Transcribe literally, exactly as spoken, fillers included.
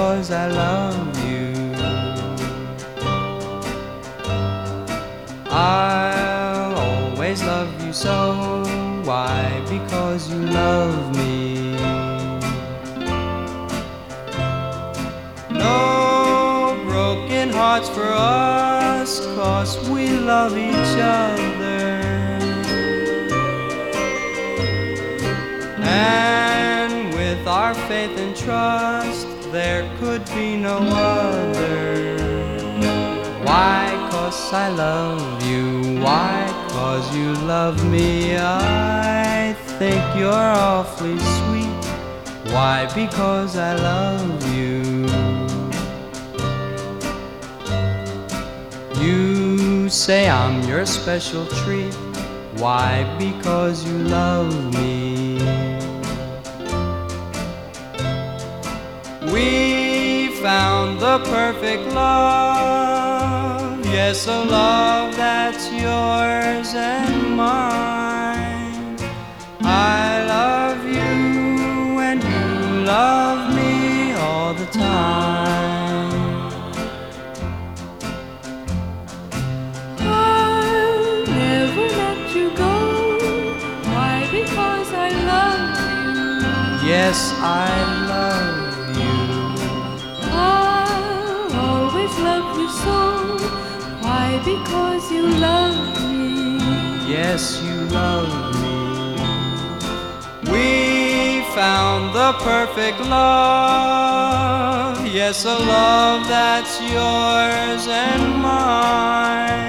because I love you. I'll always love you so. Why? Because you love me. No broken hearts for us, 'cause we love each other. And with our faith and trust, there could be no other. Why? 'Cause I love you. Why? 'Cause you love me. I think you're awfully sweet. Why? Because I love you. You say I'm your special treat. Why? Because you love me. We found the perfect love. Yes, a love that's yours and mine. I love you and you love me all the time. I'll never let you go. Why? Because I love you. Yes, I love you. I'll always love you so. Why? Because you love me. Yes, you love me. We found the perfect love. Yes, a love that's yours and mine.